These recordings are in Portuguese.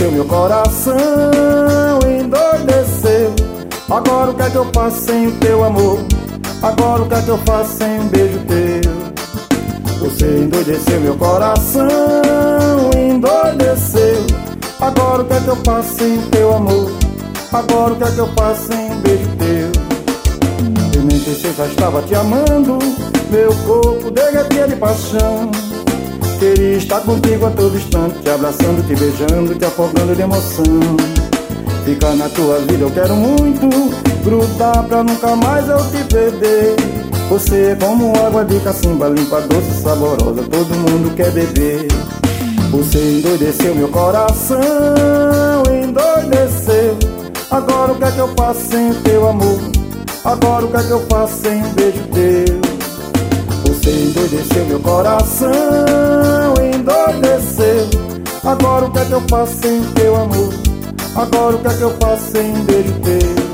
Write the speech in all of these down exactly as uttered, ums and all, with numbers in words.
endoideceu meu coração, endoideceu. Agora o que é que eu faço sem o teu amor? Agora o que é que eu faço sem um beijo teu? Você endoideceu meu coração, endoideceu. Agora o que é que eu faço sem o teu amor? Agora o que é que eu faço sem um beijo teu? Eu nem pensei, já estava te amando, meu corpo derretia de paixão. Queria estar contigo a todo instante, te abraçando, te beijando, te afogando de emoção. Ficar na tua vida eu quero muito, grudar pra nunca mais eu te perder. Você é como água de cacimba, limpa, doce, saborosa, todo mundo quer beber. Você endoideceu meu coração, endoideceu. Agora o que é que eu faço sem o teu amor? Agora o que é que eu faço sem um beijo teu? Você endoideceu meu coração, endoideceu. Agora o que é que eu faço sem o teu amor? Agora o que é que eu faço sem um beijo teu?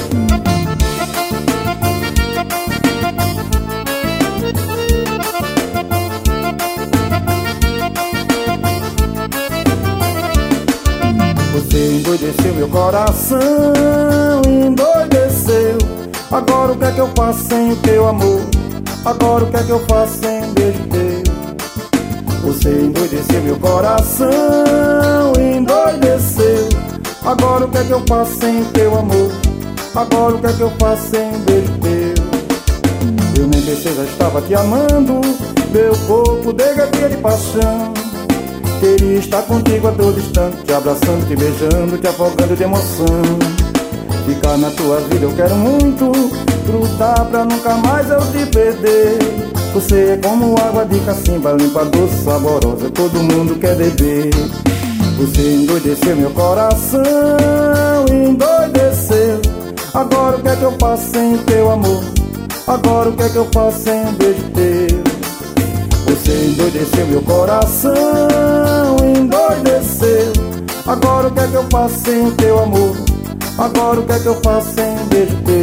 Você endoideceu meu coração, endoideceu. Agora o que é que eu faço sem o teu amor? Agora o que é que eu faço sem um beijo teu? Você endoideceu meu coração, endoideceu. Agora o que é que eu faço sem o teu amor? Agora o que é que eu faço sem um beijo teu? Eu nem pensei, já estava te amando, meu corpo derretia de paixão. Queria estar contigo a todo instante, te abraçando, te beijando, te afogando de emoção. Ficar na tua vida eu quero muito, grudar pra nunca mais eu te perder. Você é como água de cacimba, limpa, doce, saborosa, todo mundo quer beber. Você endoideceu meu coração, endoideceu. Agora o que é que eu faço sem o teu amor? Agora o que é que eu faço sem um beijo teu? Você endoideceu meu coração, endoideceu. Agora o que é que eu faço sem o teu amor? Agora o que é que eu faço sem um beijo teu?